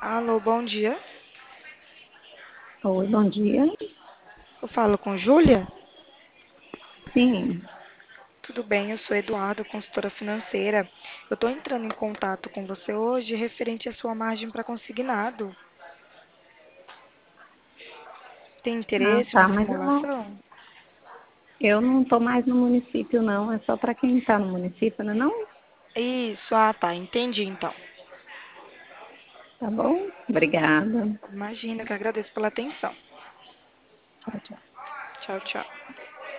Alô, bom dia. Oi, bom dia. Eu falo com Júlia? Sim, Tudo bem, eu sou Eduardo, consultora financeira. Eu estou entrando em contato com você hoje referente à sua margem para consignado. Tem interesse na tá, mas simulação? eu não estou mais no município, não. É só para quem está no município, né? Não? Isso, tá, entendi então. Tá bom? Obrigada. Imagina, que agradeço pela atenção. Tchau, tchau. Tchau, tchau.